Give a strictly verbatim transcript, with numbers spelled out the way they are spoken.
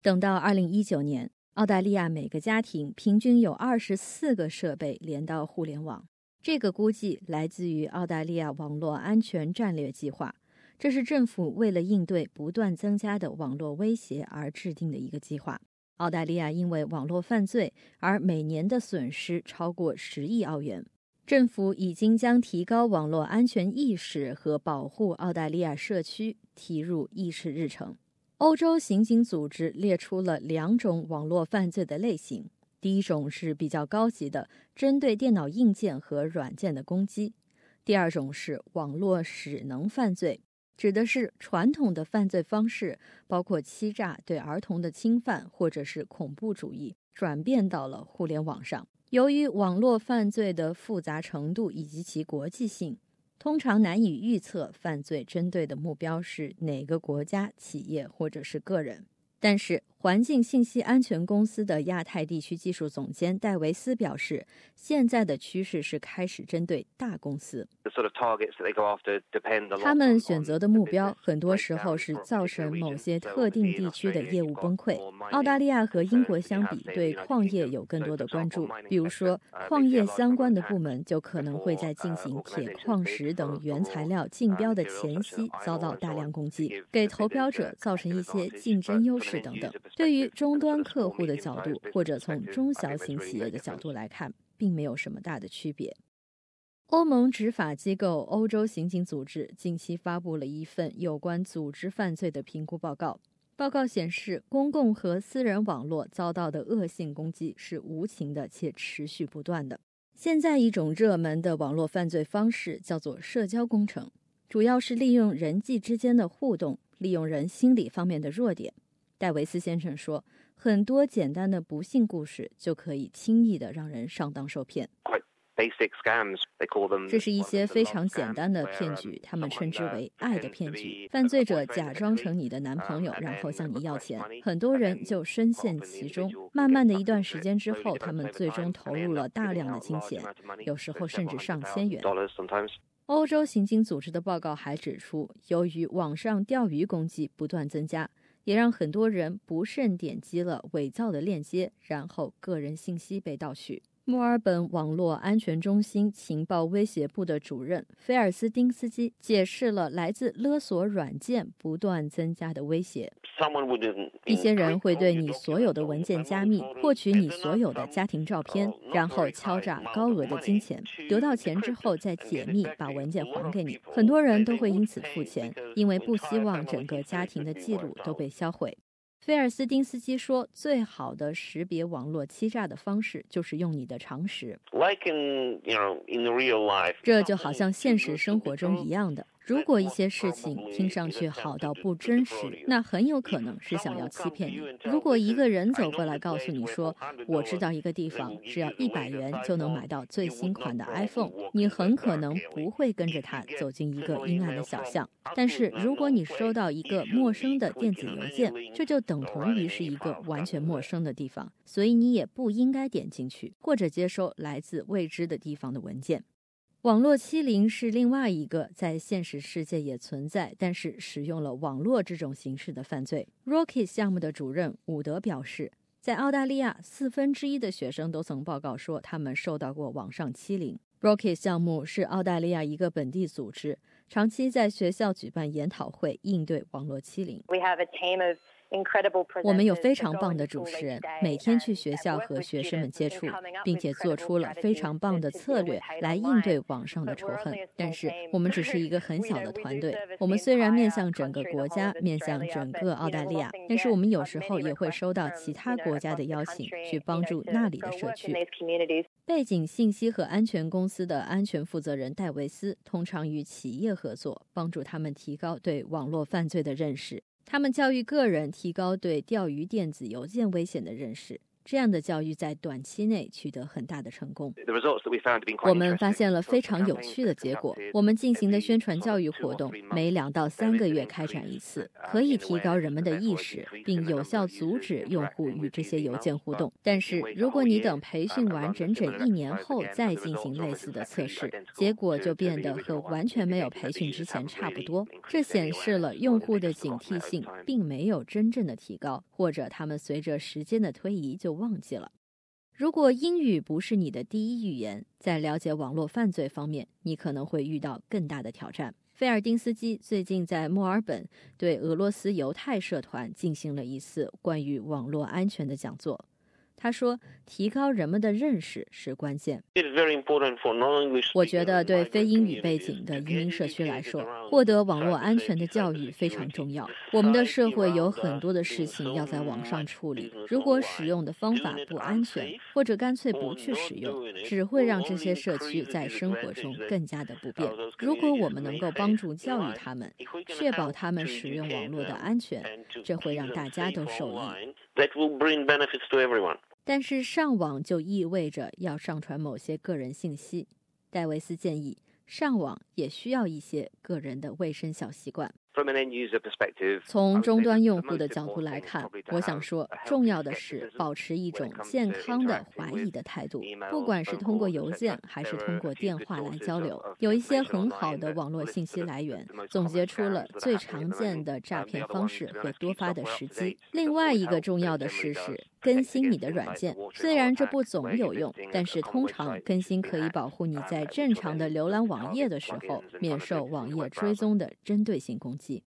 等到二零一九年，澳大利亚每个家庭平均有二十四个设备连到互联网。这个估计来自于澳大利亚网络安全战略计划，这是政府为了应对不断增加的网络威胁而制定的一个计划。澳大利亚因为网络犯罪而每年的损失超过十亿澳元。政府已经将提高网络安全意识和保护澳大利亚社区提入议事日程。欧洲刑警组织列出了两种网络犯罪的类型，第一种是比较高级的，针对电脑硬件和软件的攻击；第二种是网络使能犯罪，指的是传统的犯罪方式，包括欺诈、对儿童的侵犯或者是恐怖主义，转变到了互联网上。由于网络犯罪的复杂程度以及其国际性，通常难以预测犯罪针对的目标是哪个国家、企业或者是个人。但是环境信息安全公司的亚太地区技术总监戴维斯表示，现在的趋势是开始针对大公司。他们选择的目标很多时候是造成某些特定地区的业务崩溃。澳大利亚和英国相比，对矿业有更多的关注，比如说矿业相关的部门就可能会在进行铁矿石等原材料竞标的前夕遭到大量攻击，给投标者造成一些竞争优势等等。对于终端客户的角度，或者从中小型企业的角度来看，并没有什么大的区别。欧盟执法机构欧洲刑警组织近期发布了一份有关组织犯罪的评估报告。报告显示，公共和私人网络遭到的恶性攻击是无情的且持续不断的。现在一种热门的网络犯罪方式叫做社交工程，主要是利用人际之间的互动，利用人心理方面的弱点。戴维斯先生说，很多简单的不幸故事就可以轻易地让人上当受骗。这是一些非常简单的骗局，他们称之为爱的骗局。犯罪者假装成你的男朋友，然后向你要钱，很多人就深陷其中。慢慢的一段时间之后，他们最终投入了大量的金钱，有时候甚至上千元。欧洲刑警组织的报告还指出，由于网上钓鱼攻击不断增加，也让很多人不慎点击了伪造的链接，然后个人信息被盗取。墨尔本网络安全中心情报威胁部的主任菲尔斯丁斯基解释了来自勒索软件不断增加的威胁。一些人会对你所有的文件加密，获取你所有的家庭照片，然后敲诈高额的金钱，得到钱之后再解密，把文件还给你。很多人都会因此付钱，因为不希望整个家庭的记录都被销毁。菲尔斯丁斯基说，最好的识别网络欺诈的方式就是用你的常识。这就好像现实生活中一样的，如果一些事情听上去好到不真实，那很有可能是想要欺骗你。如果一个人走过来告诉你说，我知道一个地方只要一百元就能买到最新款的 iPhone， 你很可能不会跟着他走进一个阴暗的小巷。但是如果你收到一个陌生的电子邮件，这就等同于是一个完全陌生的地方，所以你也不应该点进去或者接收来自未知的地方的文件。网络欺凌是另外一个在现实世界也存在，但是使用了网络这种形式的犯罪。Rocket 项目的主任伍德表示，在澳大利亚，四分之一的学生都曾报告说他们受到过网上欺凌。Rocket 项目是澳大利亚一个本地组织，长期在学校举办研讨会，应对网络欺凌。 We have a team of 我们有非常棒的主持人，每天去学校和学生们接触，并且做出了非常棒的策略来应对网上的仇恨。但是我们只是一个很小的团队，我们虽然面向整个国家，面向整个澳大利亚，但是我们有时候也会收到其他国家的邀请，去帮助那里的社区。背景信息和安全公司的安全负责人戴维斯通常与企业合作，帮助他们提高对网络犯罪的认识。他们教育个人提高对钓鱼电子邮件危险的认识， 这样的教育在短期内取得很大的成功。我们发现了非常有趣的结果。我们进行的宣传教育活动每两到三个月开展一次，可以提高人们的意识，并有效阻止用户与这些邮件互动。但是如果你等培训完整整一年后再进行类似的测试，结果就变得和完全没有培训之前差不多。这显示了用户的警惕性并没有真正的提高，或者他们随着时间的推移就忘记了。如果英语不是你的第一语言，在了解网络犯罪方面，你可能会遇到更大的挑战。菲尔丁斯基最近在墨尔本对俄罗斯犹太社团进行了一次关于网络安全的讲座。他说，提高人们的认识是关键。我觉得对非英语背景的移民社区来说，获得网络安全的教育非常重要。我们的社会有很多的事情要在网上处理，如果使用的方法不安全，或者干脆不去使用，只会让这些社区在生活中更加的不便。如果我们能够帮助教育他们，确保他们使用网络的安全，这会让大家都受益。但是上网就意味着要上传某些个人信息。戴维斯建议，上网也需要一些个人的卫生小习惯。从终端用户的角度来看，我想说，重要的是保持一种健康的怀疑的态度，不管是通过邮件还是通过电话来交流。有一些很好的网络信息来源总结出了最常见的诈骗方式和多发的时机。另外一个重要的事是更新你的软件，虽然这不总有用，但是通常更新可以保护你在正常的浏览网页的时候免受网页追踪的针对性攻击。